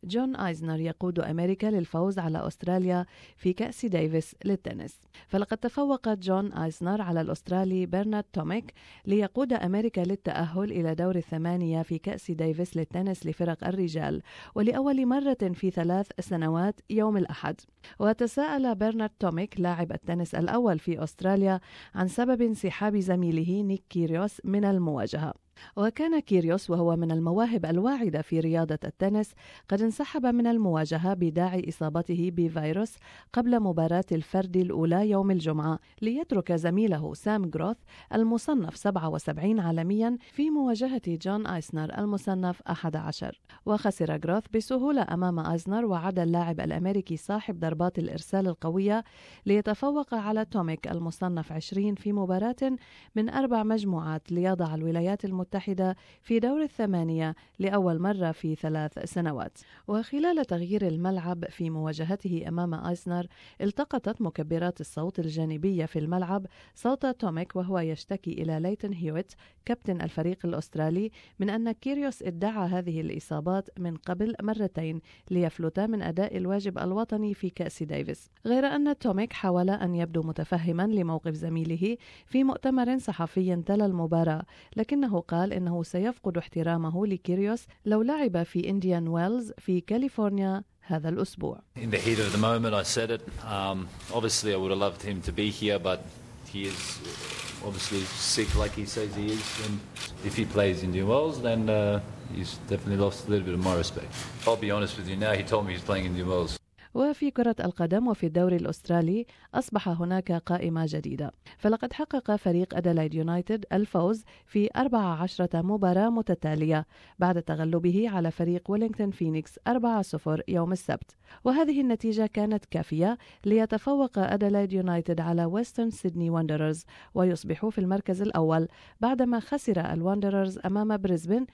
جون آيزنر يقود أمريكا للفوز على أستراليا في كأس ديفيس للتنس. فلقد تفوق جون آيزنر على الأسترالي برنارد توميك ليقود أمريكا للتأهل إلى دور الثمانية في كأس ديفيس للتنس لفرق الرجال، ولأول مرة في 3 سنوات يوم الأحد. وتساءل برنارد توميك لاعب التنس الأول في أستراليا عن سبب انسحاب زميله نيك كيريوس من المواجهة. وكان كيريوس وهو من المواهب الواعدة في رياضة التنس قد انسحب من المواجهة بداعي إصابته بفيروس قبل مباراة الفرد الأولى يوم الجمعة، ليترك زميله سام غروث المصنف 77 عالميا في مواجهة جون آيزنر المصنف 11. وخسر غروث بسهولة أمام آيزنر، وعاد اللاعب الأمريكي صاحب ضربات الإرسال القوية ليتفوق على توميك المصنف 20 في مباراة من 4 مجموعات ليضع الولايات المتحدة في دور الثمانية لأول مرة في 3 سنوات. وخلال تغيير الملعب في مواجهته أمام آيزنر، التقطت مكبرات الصوت الجانبية في الملعب صوت توميك وهو يشتكي إلى ليتن هيويت كابتن الفريق الأسترالي من أن كيريوس ادعى هذه الإصابات من قبل مرتين ليفلت من أداء الواجب الوطني في كأس ديفيس، غير أن توميك حاول أن يبدو متفهما لموقف زميله في مؤتمر صحفي تلا المباراة، لكنه قال إنه سيفقد احترامه لكيريوس لو لعب في إنديان ويلز في كاليفورنيا هذا الأسبوع. In the heat of the moment I said it. Obviously I would have loved him to be here, but he is obviously sick like he says he is, and if he plays Indian Wells then he's definitely lost a little bit of my respect. I'll be honest with you now, he told me he's playing Indian Wells. وفي كرة القدم وفي الدوري الأسترالي أصبح هناك قائمة جديدة، فلقد حقق فريق أدلايد يونايتد الفوز في 14 مباراة متتالية بعد تغلبه على فريق ويلينغتون فينيكس 4-0 يوم السبت، وهذه النتيجة كانت كافية ليتفوق أدلايد يونايتد على ويسترن سيدني واندررز ويصبح في المركز الأول بعدما خسر الواندررز أمام بريسبن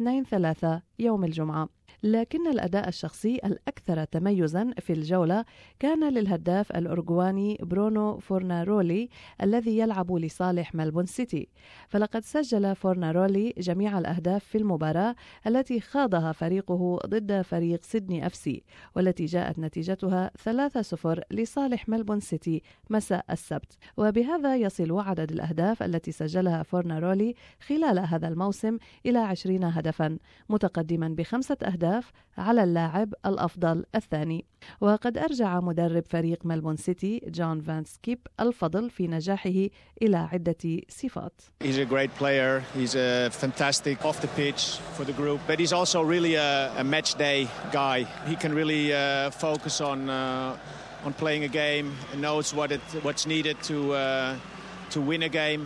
2-3 يوم الجمعة. لكن الأداء الشخصي الأكثر تميزا في الجولة كان للهداف الأورجواني برونو فورنارولي الذي يلعب لصالح ملبون سيتي، فلقد سجل فورنارولي جميع الأهداف في المباراة التي خاضها فريقه ضد فريق سيدني FC، والتي جاءت نتيجتها 3-0 لصالح ملبون سيتي مساء السبت. وبهذا يصل عدد الأهداف التي سجلها فورنارولي خلال هذا الموسم إلى 20 هدفا، متقدما ب5 أهداف على اللاعب الأفضل الثاني. وقد أرجع مدرب فريق ملبون سيتي جون فان سكيب الفضل في نجاحه إلى عدة صفات. He's a great player. He's a fantastic off the pitch for the group, but he's also really a match day guy. He can really focus on playing a game and knows what's needed to win a game.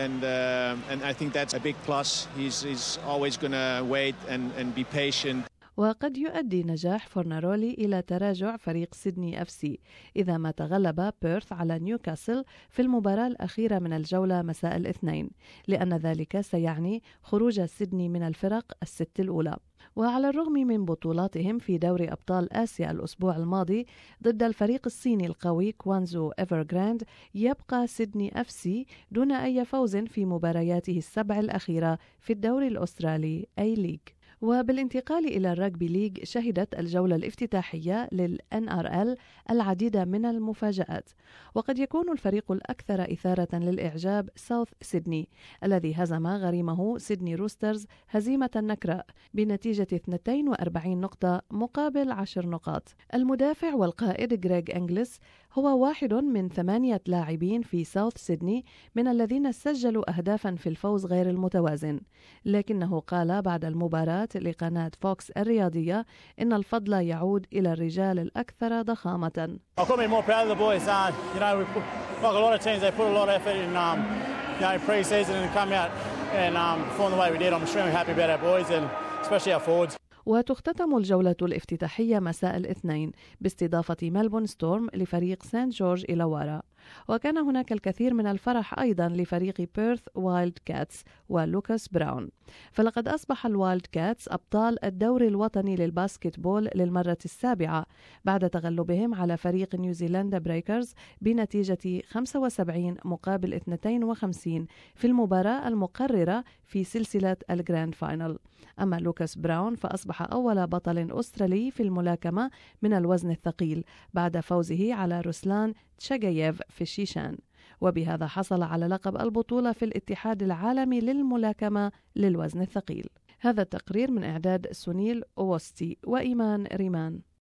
And I think that's a big plus. He's always going to wait and be patient. وقد يؤدي نجاح فورنارولي إلى تراجع فريق سيدني FC إذا ما تغلب بيرث على نيوكاسل في المباراة الأخيرة من الجولة مساء الاثنين، لأن ذلك سيعني خروج سيدني من الفرق الست الأولى. وعلى الرغم من بطولاتهم في دوري أبطال آسيا الأسبوع الماضي ضد الفريق الصيني القوي كوانزو إيفرغراند، يبقى سيدني FC دون أي فوز في مبارياته السبع الأخيرة في الدوري الأسترالي أي ليج. وبالانتقال إلى الرجبي ليج، شهدت الجولة الافتتاحية للNRL العديد من المفاجآت، وقد يكون الفريق الأكثر إثارة للإعجاب ساوث سيدني الذي هزم غريمه سيدني روسترز هزيمة نكراء بنتيجة 42 نقطة مقابل 10 نقاط. المدافع والقائد غريغ أنجلس هو واحد من 8 لاعبين في ساوث سيدني من الذين سجلوا أهدافا في الفوز غير المتوازن، لكنه قال بعد المباراة لقناة فوكس الرياضية إن الفضل يعود إلى الرجال الأكثر ضخامة. I couldn't be more proud of the boys. Like a lot of teams, they put a lot of effort in, pre-season and come out and perform the way we did. I'm extremely happy about our boys and especially our forwards. وتختتم الجولة الافتتاحية مساء الاثنين باستضافة ملبون ستورم لفريق سان جورج إلاوارا، وكان هناك الكثير من الفرح أيضا لفريق بيرث وايلد كاتس ولوكاس براون، فلقد أصبح الوايلد كاتس أبطال الدوري الوطني للباسكتبول للمرة السابعة بعد تغلبهم على فريق نيوزيلندا بريكرز بنتيجة 75-52 في المباراة المقررة في سلسلة الجراند فاينل. أما لوكاس براون فأصبح أول بطل أسترالي في الملاكمة من الوزن الثقيل بعد فوزه على روسلان تشاغاييف في الشيشان، وبهذا حصل على لقب البطولة في الاتحاد العالمي للملاكمة للوزن الثقيل. هذا التقرير من إعداد سونيل أوستي وإيمان ريمان.